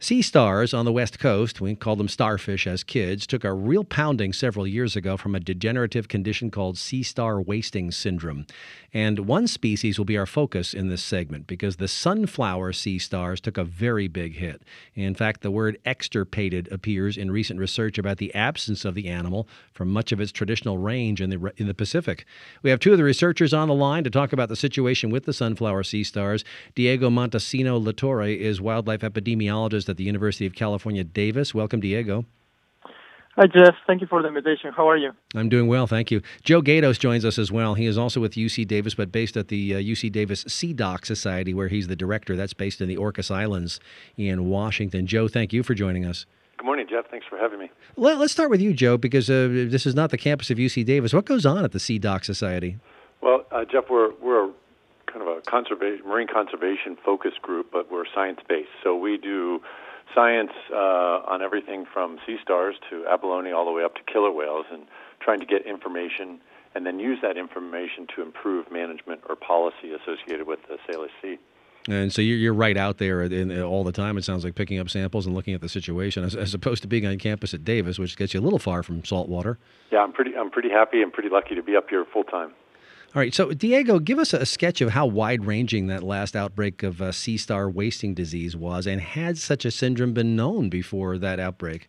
Sea stars on the West Coast, we called them starfish as kids, took a real pounding several years ago from a degenerative condition called sea star wasting syndrome. And one species will be our focus in this segment because the sunflower sea stars took a very big hit. In fact, the word extirpated appears in recent research about the absence of the animal from much of its traditional range in the Pacific. We have two of the researchers on the line to talk about the situation with the sunflower sea stars. Diego Montesino Latorre is wildlife epidemiologist at the University of California, Davis. Welcome, Diego. Hi, Jeff. Thank you for the invitation. How are you? I'm doing well, thank you. Joe Gatos joins us as well. He is also with UC Davis, but based at the UC Davis Sea Dock Society, where he's the director. That's based in the Orcas Islands in Washington. Joe, thank you for joining us. Good morning, Jeff. Thanks for having me. Let's start with you, Joe, because this is not the campus of UC Davis. What goes on at the Sea Dock Society? Well, Jeff, we're kind of a marine conservation focus group, but we're science-based. So we do science on everything from sea stars to abalone all the way up to killer whales, and trying to get information and then use that information to improve management or policy associated with the Salish Sea. And so you're right out there all the time, it sounds like, picking up samples and looking at the situation, as opposed to being on campus at Davis, which gets you a little far from salt water. Yeah, I'm pretty happy and pretty lucky to be up here full time. All right, so Diego, give us a sketch of how wide-ranging that last outbreak of sea star wasting disease was, and had such a syndrome been known before that outbreak?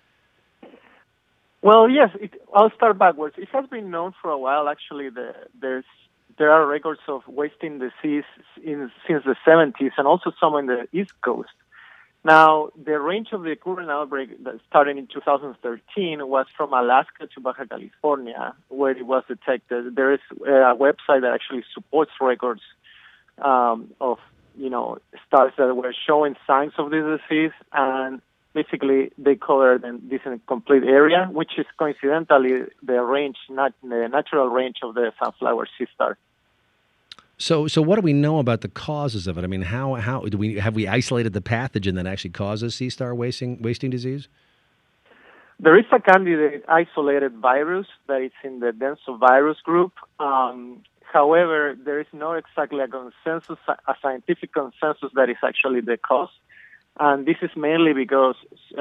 Well, yes, I'll start backwards. It has been known for a while. Actually, there are records of wasting disease since the 70s, and also some in the East Coast. Now, the range of the current outbreak that started in 2013 was from Alaska to Baja California, where it was detected. There is a website that actually supports records of, stars that were showing signs of this disease, and basically they covered this complete area, which is coincidentally the natural range of the sunflower sea star. So what do we know about the causes of it? I mean, how have we isolated the pathogen that actually causes sea star wasting disease? There is a candidate isolated virus that is in the densovirus group. However, there is not exactly a scientific consensus that is actually the cause. And this is mainly because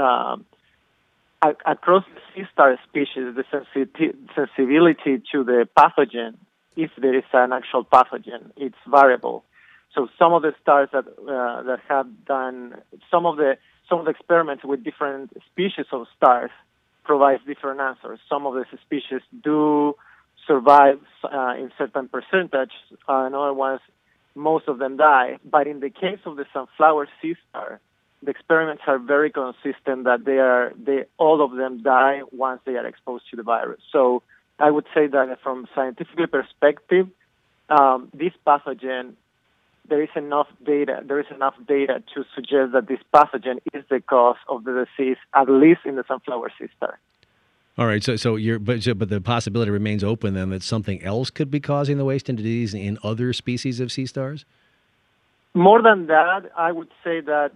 across the sea star species, the sensibility to the pathogen, if there is an actual pathogen, it's variable. So some of the stars that have done some of the experiments with different species of stars provides different answers. Some of the species do survive in certain percentage, and other ones, most of them die. But in the case of the sunflower sea star, the experiments are very consistent that all of them die once they are exposed to the virus. So I would say that from a scientific perspective, this pathogen, there is enough data to suggest that this pathogen is the cause of the disease, at least in the sunflower sea star. All right, but the possibility remains open then that something else could be causing the wasting disease in other species of sea stars? More than that, I would say that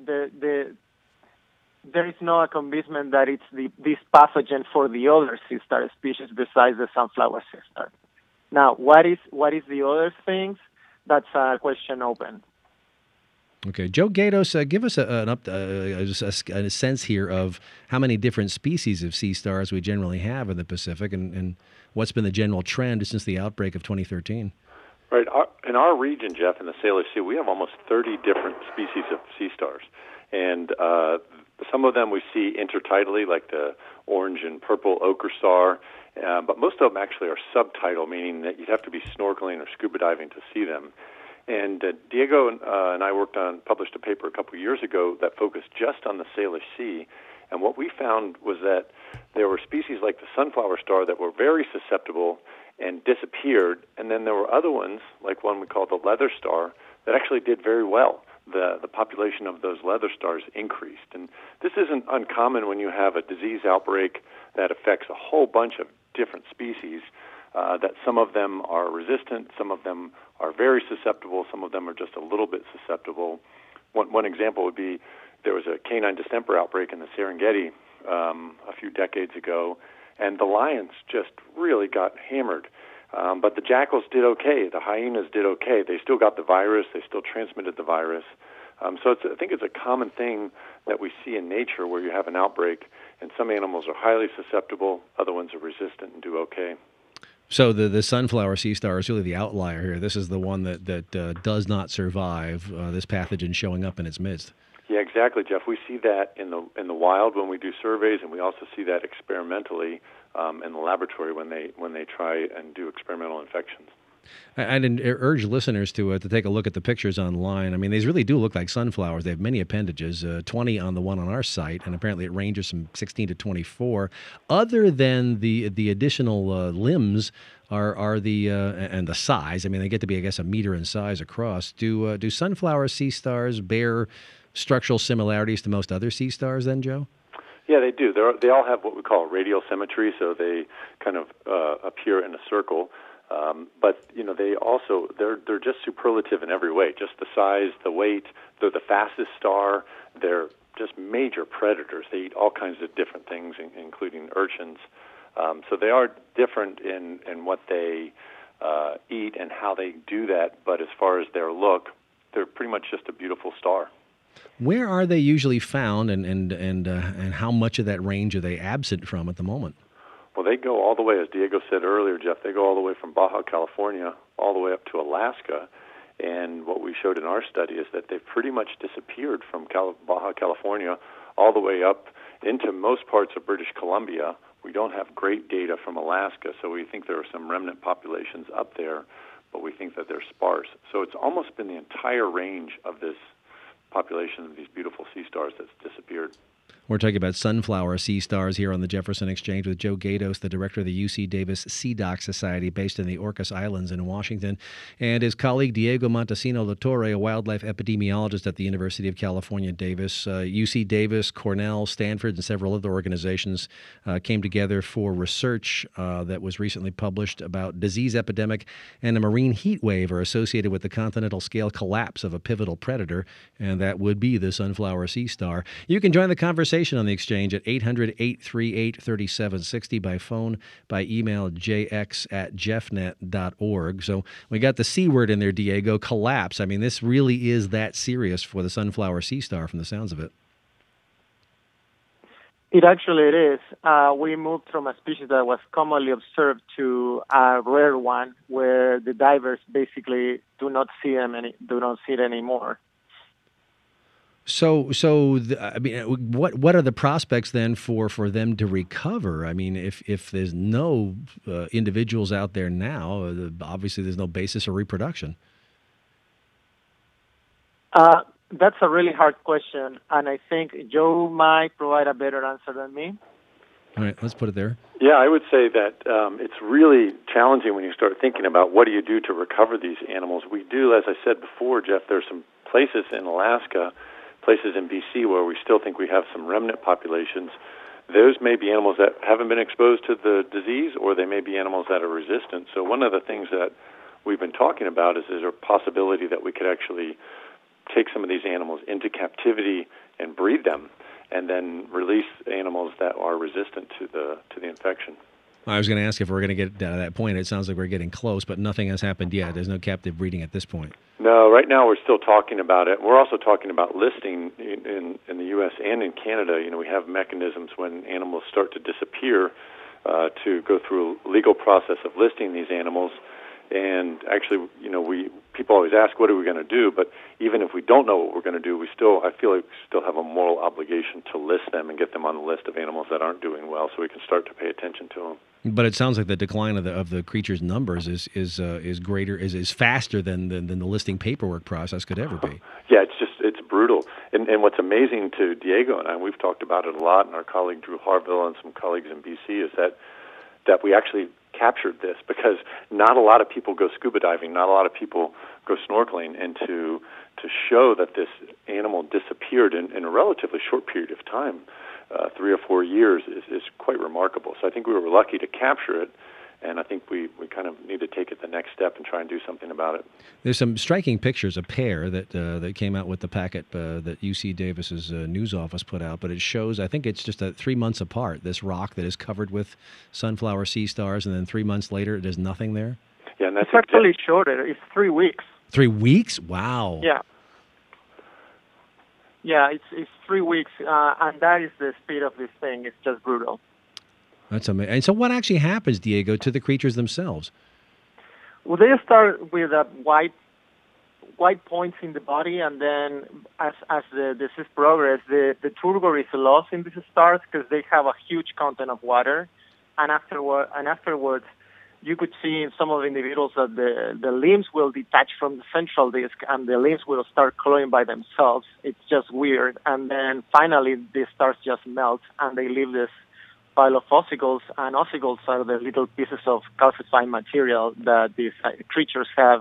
there is no convincement that it's this pathogen for the other sea star species besides the sunflower sea star. Now, what is the other things? That's a question open. Okay, Joe Gatos, give us a sense here of how many different species of sea stars we generally have in the Pacific, and what's been the general trend since the outbreak of 2013. Right. In our region, Jeff, in the Salish Sea, we have almost 30 different species of sea stars. And some of them we see intertidally, like the orange and purple ochre star, but most of them actually are subtidal, meaning that you'd have to be snorkeling or scuba diving to see them. And Diego and I published a paper a couple of years ago that focused just on the Salish Sea. And what we found was that there were species like the sunflower star that were very susceptible and disappeared, and then there were other ones, like one we call the leather star, that actually did very well. The population of those leather stars increased. And this isn't uncommon when you have a disease outbreak that affects a whole bunch of different species, that some of them are resistant, some of them are very susceptible, some of them are just a little bit susceptible. One example would be there was a canine distemper outbreak in the Serengeti a few decades ago, and the lions just really got hammered. But the jackals did okay. The hyenas did okay. They still got the virus. They still transmitted the virus. So I think it's a common thing that we see in nature where you have an outbreak, and some animals are highly susceptible, other ones are resistant and do okay. So the sunflower sea star is really the outlier here. This is the one that does not survive this pathogen showing up in its midst. Yeah, exactly, Jeff. We see that in the wild when we do surveys, and we also see that experimentally in the laboratory when they try and do experimental infections. I'd urge listeners to take a look at the pictures online. I mean, these really do look like sunflowers. They have many appendages, 20 on the one on our site, and apparently it ranges from 16 to 24. Other than the additional limbs are the and the size. I mean, they get to be, I guess, a meter in size across. Do sunflower sea stars bear structural similarities to most other sea stars then, Joe? Yeah, they do. They all have what we call radial symmetry, so they kind of appear in a circle. But they're just superlative in every way. Just the size, the weight. They're the fastest star. They're just major predators. They eat all kinds of different things, including urchins. So they are different in what they eat and how they do that. But as far as their look, they're pretty much just a beautiful star. Where are they usually found, and how much of that range are they absent from at the moment? Well, they go all the way, as Diego said earlier, Jeff, they go all the way from Baja California all the way up to Alaska. And what we showed in our study is that they've pretty much disappeared from Baja California all the way up into most parts of British Columbia. We don't have great data from Alaska, so we think there are some remnant populations up there, but we think that they're sparse. So it's almost been the entire range of this population of these beautiful sea stars that's disappeared. We're talking about sunflower sea stars here on the Jefferson Exchange with Joe Gatos, the director of the UC Davis Sea Dock Society based in the Orcas Islands in Washington, and his colleague Diego Montesino Latorre, a wildlife epidemiologist at the University of California, Davis. UC Davis, Cornell, Stanford, and several other organizations came together for research that was recently published about disease epidemic and a marine heat wave are associated with the continental scale collapse of a pivotal predator, and that would be the sunflower sea star. You can join the conversation on the Exchange at 800-838-3760 by phone, by email, jx@jeffnet.org. So we got the C word in there, Diego, collapse. I mean, this really is that serious for the sunflower sea star from the sounds of it. It is. We moved from a species that was commonly observed to a rare one where the divers basically do not see it anymore. So, I mean, what are the prospects then for them to recover? I mean, if there's no individuals out there now, obviously there's no basis for reproduction. That's a really hard question, and I think Joe might provide a better answer than me. All right, let's put it there. Yeah, I would say that it's really challenging when you start thinking about what do you do to recover these animals. We do, as I said before, Jeff, there's some places in Alaska, places in BC where we still think we have some remnant populations. Those may be animals that haven't been exposed to the disease, or they may be animals that are resistant. So one of the things that we've been talking about is there's a possibility that we could actually take some of these animals into captivity and breed them, and then release animals that are resistant to the infection. I was going to ask if we're going to get to that point. It sounds like we're getting close, but nothing has happened yet. There's no captive breeding at this point. No, right now we're still talking about it. We're also talking about listing in the U.S. and in Canada. You know, we have mechanisms when animals start to disappear to go through a legal process of listing these animals. And actually, you know, people always ask, what are we going to do? But even if we don't know what we're going to do, I feel like we still have a moral obligation to list them and get them on the list of animals that aren't doing well, so we can start to pay attention to them. But it sounds like the decline of the creature's numbers is greater, is faster than the listing paperwork process could ever be. Yeah, it's brutal. And what's amazing to Diego and I, we've talked about it a lot, and our colleague Drew Harville and some colleagues in BC, is that we actually captured this, because not a lot of people go scuba diving, not a lot of people go snorkeling, and to show that this animal disappeared in a relatively short period of time, 3 or 4 years, is quite remarkable. So I think we were lucky to capture it, and I think we kind of need to take it the next step and try and do something about it. There's some striking pictures, a pair that came out with the packet that UC Davis's news office put out, but it shows, I think it's just 3 months apart, this rock that is covered with sunflower sea stars, and then 3 months later there's nothing there? Yeah, and that's actually shorter. It's 3 weeks. 3 weeks? Wow. Yeah. Yeah, it's 3 weeks, and that is the speed of this thing. It's just brutal. That's amazing. And so, what actually happens, Diego, to the creatures themselves? Well, they start with white points in the body, and then as the disease progresses, the turgor is lost in these stars because they have a huge content of water, and afterwards, you could see in some of the individuals that the limbs will detach from the central disc, and the limbs will start glowing by themselves. It's just weird, and then finally, the stars just melt, and they leave this pile of ossicles, and ossicles are the little pieces of calcified material that these creatures have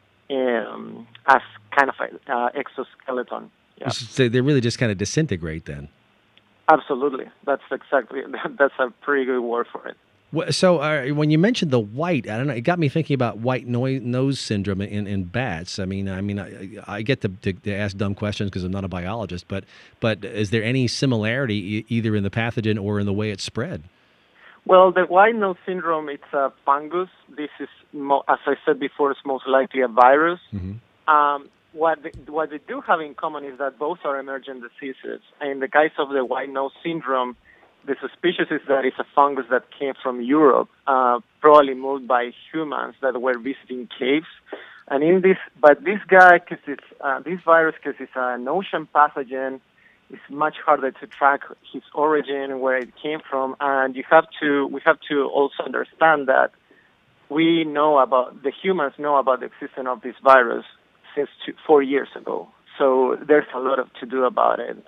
as kind of an exoskeleton. Yeah. So they really just kind of disintegrate then. Absolutely. That's a pretty good word for it. So when you mentioned the white, I don't know, it got me thinking about white nose syndrome in bats. I get to ask dumb questions because I'm not a biologist, but is there any similarity either in the pathogen or in the way it's spread? Well, the white nose syndrome, it's a fungus. This is, as I said before, it's most likely a virus. Mm-hmm. What they do have in common is that both are emergent diseases. In the case of the white nose syndrome, the suspicion is that it's a fungus that came from Europe, probably moved by humans that were visiting caves. And this guy, this virus, because it's an ocean pathogen, it's much harder to track his origin, where it came from, and we have to also understand that the humans know about the existence of this virus since 4 years ago. So there's a lot to do about it.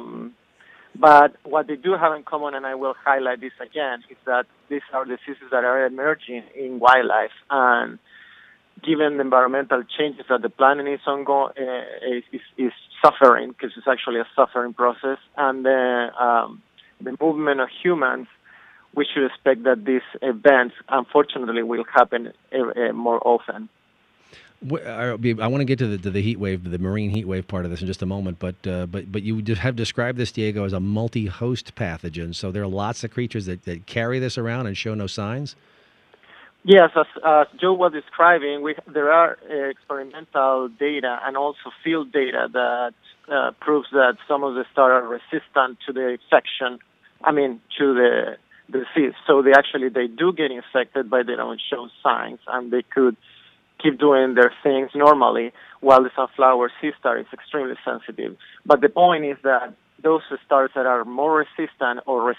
But what they do have in common, and I will highlight this again, is that these are diseases that are emerging in wildlife, and given the environmental changes that the planet is ongoing, is suffering, because it's actually a suffering process, and the movement of humans, we should expect that these events, unfortunately, will happen more often. I want to get to the heat wave, the marine heat wave part of this in just a moment, but you have described this, Diego, as a multi-host pathogen. So there are lots of creatures that carry this around and show no signs? Yes, as Joe was describing, there are experimental data and also field data that proves that some of the stars are resistant to the infection, to the disease. So they do get infected, but they don't show signs, and they could keep doing their things normally, while the sunflower sea star is extremely sensitive. But the point is that those stars that are more resistant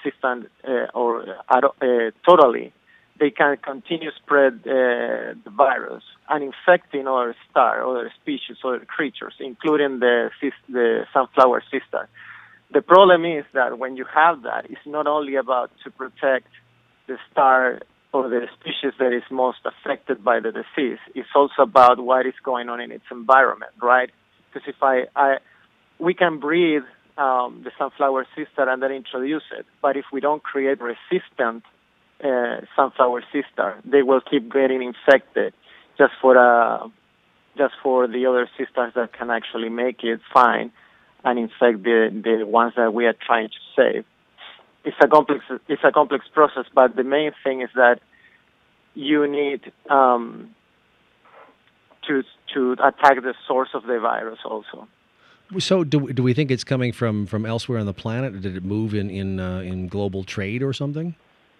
totally, they can continue spread the virus and infecting other species, other creatures, including the sunflower sea star. The problem is that when you have that, it's not only about to protect the star or the species that is most affected by the disease. It's also about what is going on in its environment, right? Because if we can breed the sunflower sea star and then introduce it, but if we don't create resistant sunflower sea star, they will keep getting infected just for the other sea stars that can actually make it fine and infect the ones that we are trying to save. It's a complex process, but the main thing is that you need to attack the source of the virus also. So do we think it's coming from elsewhere on the planet? Or did it move in global trade or something?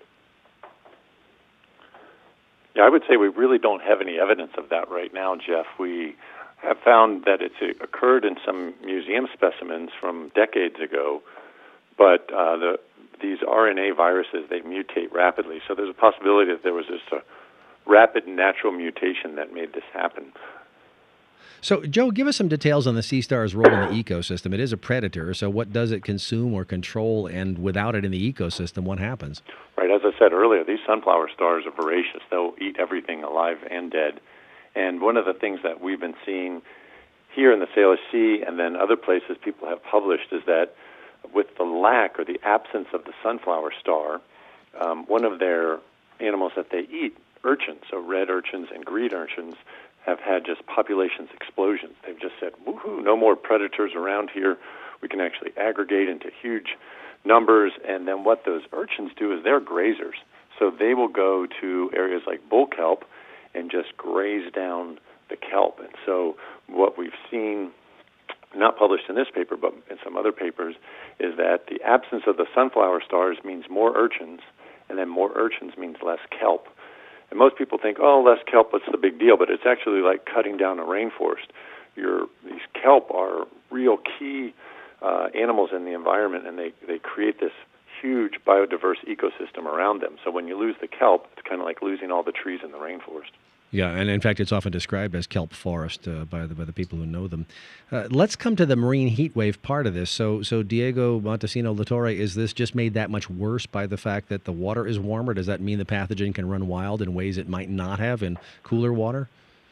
Yeah, I would say we really don't have any evidence of that right now, Jeff. We have found that it's occurred in some museum specimens from decades ago, but these RNA viruses, they mutate rapidly. So there's a possibility that there was just a rapid natural mutation that made this happen. So, Joe, give us some details on the sea star's role in the ecosystem. It is a predator, so what does it consume or control, and without it in the ecosystem, what happens? Right, as I said earlier, these sunflower stars are voracious. They'll eat everything alive and dead. And one of the things that we've been seeing here in the Salish Sea and then other places people have published is that with the lack or the absence of the sunflower star, one of their animals that they eat, urchins, so red urchins and green urchins, have had just populations explosions. They've just said, woohoo, no more predators around here. We can actually aggregate into huge numbers. And then what those urchins do is they're grazers. So they will go to areas like bull kelp and just graze down the kelp. And so what we've seen not published in this paper, but in some other papers, is that the absence of the sunflower stars means more urchins, and then more urchins means less kelp. And most people think, oh, less kelp, what's the big deal? But it's actually like cutting down a rainforest. These kelp are real key animals in the environment, and they create this huge biodiverse ecosystem around them. So when you lose the kelp, it's kind of like losing all the trees in the rainforest. Yeah, and in fact, it's often described as kelp forest by the people who know them. Let's come to the marine heat wave part of this. So Diego Montesino Latorre, is this just made that much worse by the fact that the water is warmer? Does that mean the pathogen can run wild in ways it might not have in cooler water?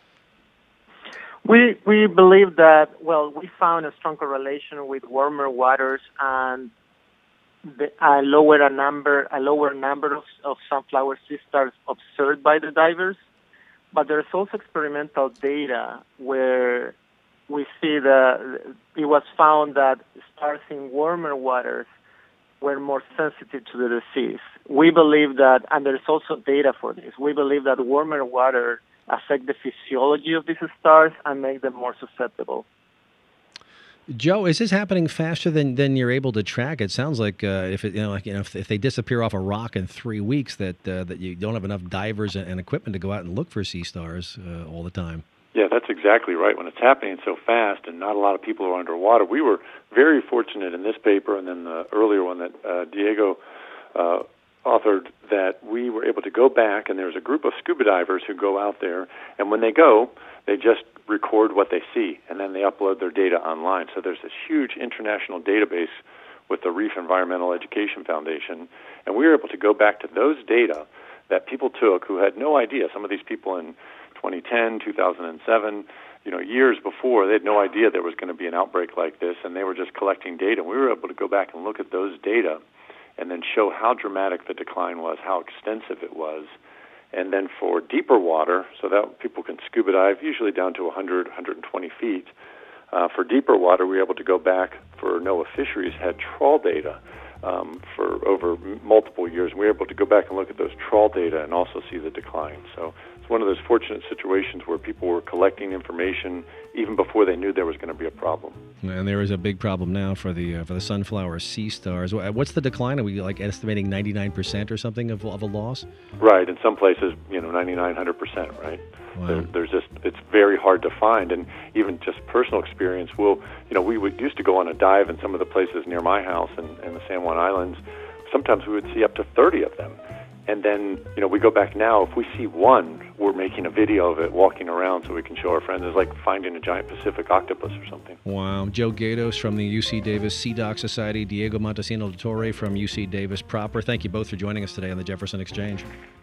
We believe that, we found a strong correlation with warmer waters and a lower number of sunflower sea stars observed by the divers. But there's also experimental data where we see that it was found that stars in warmer waters were more sensitive to the disease. We believe that, and there's also data for this, we believe that warmer water affect the physiology of these stars and make them more susceptible. Joe, is this happening faster than you're able to track? It sounds like if they disappear off a rock in 3 weeks, that you don't have enough divers and equipment to go out and look for sea stars all the time. Yeah, that's exactly right. When it's happening so fast and not a lot of people are underwater, we were very fortunate in this paper and then the earlier one that Diego authored, that we were able to go back, and there's a group of scuba divers who go out there, and when they go, they just record what they see, and then they upload their data online. So there's this huge international database with the Reef Environmental Education Foundation, and we were able to go back to those data that people took who had no idea. Some of these people in 2010, 2007, years before, they had no idea there was going to be an outbreak like this, and they were just collecting data. We were able to go back and look at those data and then show how dramatic the decline was, how extensive it was. And then for deeper water, so that people can scuba dive, usually down to 100, 120 feet. For deeper water, we were able to go back for NOAA Fisheries, had trawl data for over multiple years. And we were able to go back and look at those trawl data and also see the decline. So it's one of those fortunate situations where people were collecting information even before they knew there was going to be a problem. And there is a big problem now for the sunflower sea stars. What's the decline? Are we estimating 99% or something of a loss? Right. In some places, 99, 100%. Right. Wow. It's very hard to find, and even just personal experience. We used to go on a dive in some of the places near my house in the San Juan Islands. Sometimes we would see up to 30 of them. And then, we go back now, if we see one, we're making a video of it walking around so we can show our friends. It's like finding a giant Pacific octopus or something. Wow. Joe Gatos from the UC Davis Sea Doc Society, Diego Montesino Latorre from UC Davis proper. Thank you both for joining us today on the Jefferson Exchange.